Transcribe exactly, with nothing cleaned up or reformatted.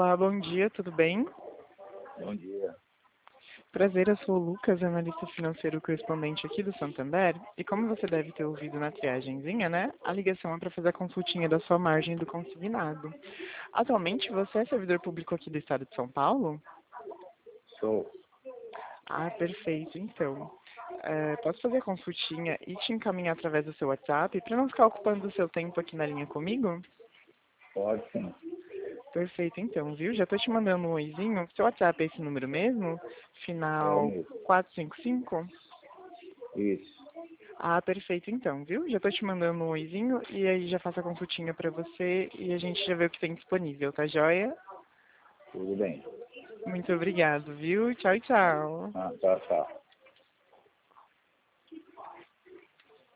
Olá, bom dia, tudo bem? Bom dia. Prazer, eu sou o Lucas, analista financeiro correspondente aqui do Santander. E como você deve ter ouvido na triagenzinha, né? A ligação é para fazer a consultinha da sua margem do consignado. Atualmente, você é servidor público aqui do estado de São Paulo? Sou. Ah, perfeito, então. É, posso fazer a consultinha e te encaminhar através do seu WhatsApp para não ficar ocupando o seu tempo aqui na linha comigo? Pode sim. Perfeito, então, viu? Já tô te mandando um oizinho. Seu WhatsApp é esse número mesmo? É o Final mesmo. quatro cinco cinco? Isso. Ah, perfeito, então, viu? Já tô te mandando um oizinho e aí já faço a consultinha pra você e a gente já vê o que tem disponível, tá joia? Tudo bem. Muito obrigado, viu? Tchau, tchau. Ah, tá, tá.